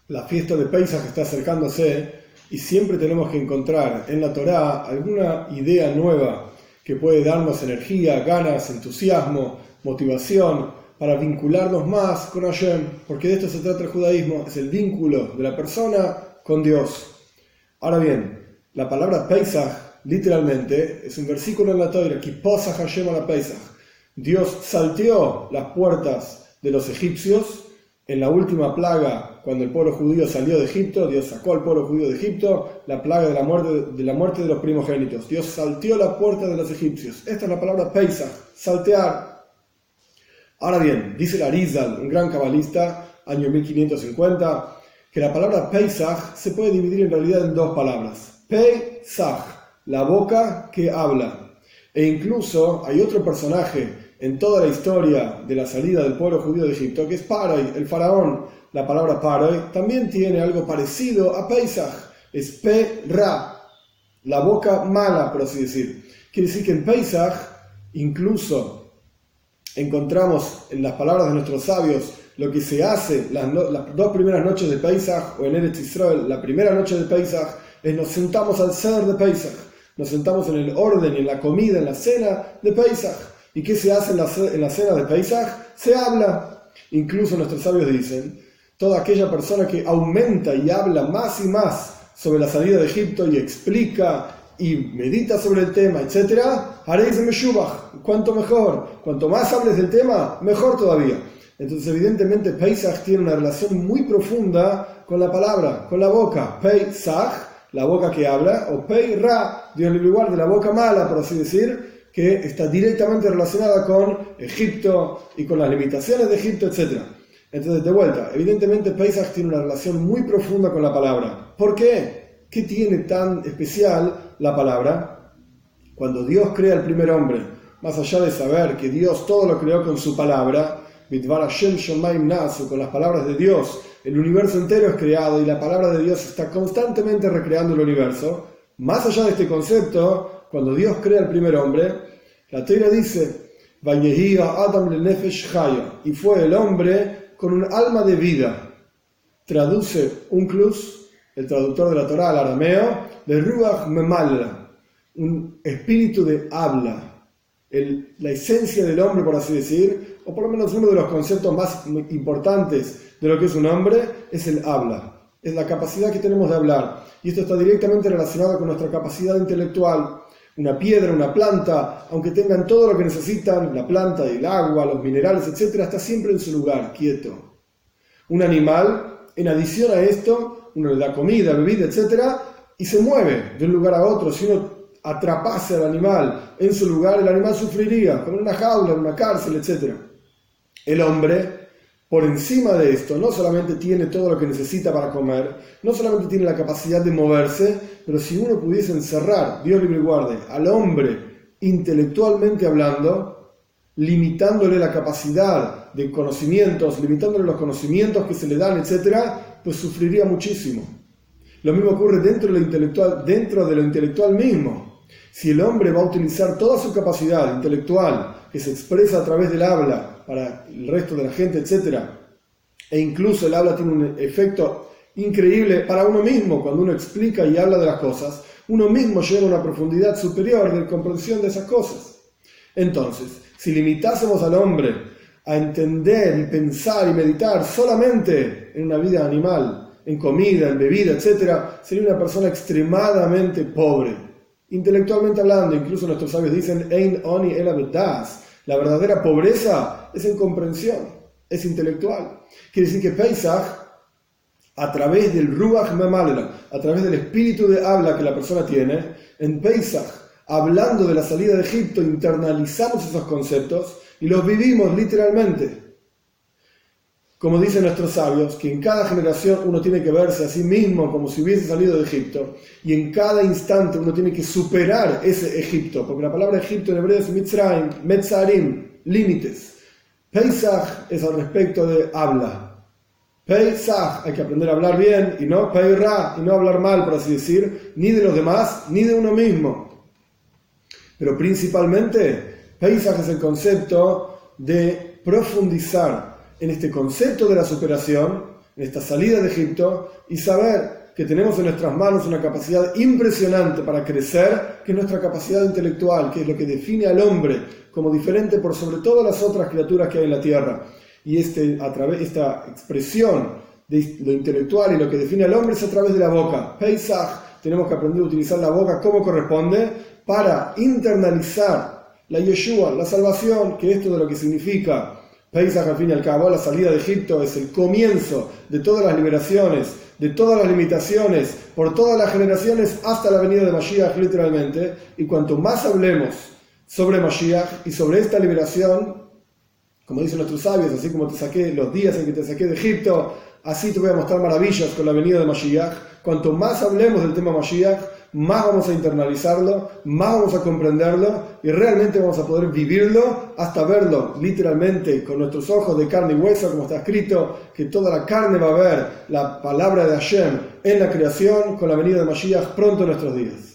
La fiesta de Pesaj está acercándose y siempre tenemos que encontrar en la Torá alguna idea nueva que puede darnos energía, ganas, entusiasmo, motivación para vincularnos más con Hashem, porque de esto se trata el judaísmo, es el vínculo de la persona con Dios. Ahora bien, la palabra Pesaj literalmente es un versículo en la Torá, Ki posach Hashem ala Pesaj. Dios salteó las puertas de los egipcios en la última plaga, cuando el pueblo judío salió de Egipto. Dios sacó al pueblo judío de Egipto, la plaga de la muerte de los primogénitos. Dios salteó la puerta de los egipcios. Esta es la palabra Pesaj, saltear. Ahora bien, dice el Arizal, un gran cabalista, año 1550, que la palabra Pesaj se puede dividir en realidad en dos palabras. Pesaj, la boca que habla. E incluso hay otro personaje en toda la historia de la salida del pueblo judío de Egipto, que es Paroi, el faraón. La palabra Paroi también tiene algo parecido a Pesaj, es Pe-Ra, la boca mala, por así decir. Quiere decir que en Pesaj incluso encontramos en las palabras de nuestros sabios lo que se hace las dos primeras noches de Pesaj, o en Eretz Israel, la primera noche de Pesaj, es nos sentamos al Seder de Pesaj, nos sentamos en el orden, en la comida, en la cena de Pesaj. ¿Y qué se hace en la cena de Pesaj? Se habla. Incluso nuestros sabios dicen, toda aquella persona que aumenta y habla más y más sobre la salida de Egipto y explica y medita sobre el tema, etc., haréis meshubach, cuanto mejor, cuanto más hables del tema, mejor todavía. Entonces evidentemente Pesaj tiene una relación muy profunda con la palabra, con la boca. Pesaj, la boca que habla, o Pei-Ra, Dios libre y guarde, la boca mala, por así decir, que está directamente relacionada con Egipto y con las limitaciones de Egipto, etc. Entonces, de vuelta, evidentemente Pesaj tiene una relación muy profunda con la palabra. ¿Por qué? ¿Qué tiene tan especial la palabra? Cuando Dios crea el primer hombre, más allá de saber que Dios todo lo creó con su palabra, Bidvar Hashem Shomayim Nasu, con las palabras de Dios, el universo entero es creado y la palabra de Dios está constantemente recreando el universo. Más allá de este concepto, cuando Dios crea el primer hombre, la Torá dice, Vayehi Adam lenefesh chaya, y fue el hombre con un alma de vida. Traduce Unclus, el traductor de la Torá al arameo, de Ruach Memalra, un espíritu de habla, la esencia del hombre, por así decir, o por lo menos uno de los conceptos más importantes de lo que es un hombre, es el habla, es la capacidad que tenemos de hablar, y esto está directamente relacionado con nuestra capacidad intelectual. Una piedra, una planta, aunque tengan todo lo que necesitan, la planta, el agua, los minerales, etc., está siempre en su lugar, quieto. Un animal, en adición a esto, uno le da comida, bebida, etc., y se mueve de un lugar a otro. Si uno atrapase al animal en su lugar, el animal sufriría, como en una jaula, en una cárcel, etc. El hombre, por encima de esto, no solamente tiene todo lo que necesita para comer, no solamente tiene la capacidad de moverse, pero si uno pudiese encerrar, Dios libre y guarde, al hombre intelectualmente hablando, limitándole la capacidad de conocimientos, limitándole los conocimientos que se le dan, etc., pues sufriría muchísimo. Lo mismo ocurre dentro de lo intelectual mismo. Si el hombre va a utilizar toda su capacidad intelectual, que se expresa a través del habla, para el resto de la gente, etc., e incluso el habla tiene un efecto increíble para uno mismo. Cuando uno explica y habla de las cosas, uno mismo llega a una profundidad superior de comprensión de esas cosas. Entonces, si limitásemos al hombre a entender y pensar y meditar solamente en una vida animal, en comida, en bebida, etc., sería una persona extremadamente pobre, intelectualmente hablando. Incluso nuestros sabios dicen, Ein oni ela bedas, la verdadera pobreza es en comprensión, es intelectual. Quiere decir que Pesaj, a través del Ruach Memalra, a través del espíritu de habla que la persona tiene, en Pesaj, hablando de la salida de Egipto, internalizamos esos conceptos y los vivimos literalmente. Como dicen nuestros sabios, que en cada generación uno tiene que verse a sí mismo como si hubiese salido de Egipto, y en cada instante uno tiene que superar ese Egipto, porque la palabra Egipto en hebreo es Mitzrayim, Metzarim, límites. Pesaj es al respecto de habla. Pesaj, hay que aprender a hablar bien, y no Pei-Ra, y no hablar mal, por así decir, ni de los demás, ni de uno mismo. Pero principalmente, Pesaj es el concepto de profundizar en este concepto de la superación, en esta salida de Egipto, y saber que tenemos en nuestras manos una capacidad impresionante para crecer, que es nuestra capacidad intelectual, que es lo que define al hombre como diferente por sobre todas las otras criaturas que hay en la tierra. Y esta expresión de lo intelectual y lo que define al hombre es a través de la boca. Pesach, tenemos que aprender a utilizar la boca como corresponde para internalizar la Yeshua, la salvación, que esto de lo que significa Pesach, al fin y al cabo, la salida de Egipto es el comienzo de todas las liberaciones, de todas las limitaciones, por todas las generaciones hasta la venida de Mashiach, literalmente. Y cuanto más hablemos sobre Mashiach y sobre esta liberación, como dicen nuestros sabios, así como te saqué los días en que te saqué de Egipto, así te voy a mostrar maravillas con la venida de Mashiach. Cuanto más hablemos del tema Mashiach, más vamos a internalizarlo, más vamos a comprenderlo y realmente vamos a poder vivirlo hasta verlo literalmente con nuestros ojos de carne y hueso, como está escrito, que toda la carne va a ver la palabra de Hashem en la creación con la venida de Mashiach pronto en nuestros días.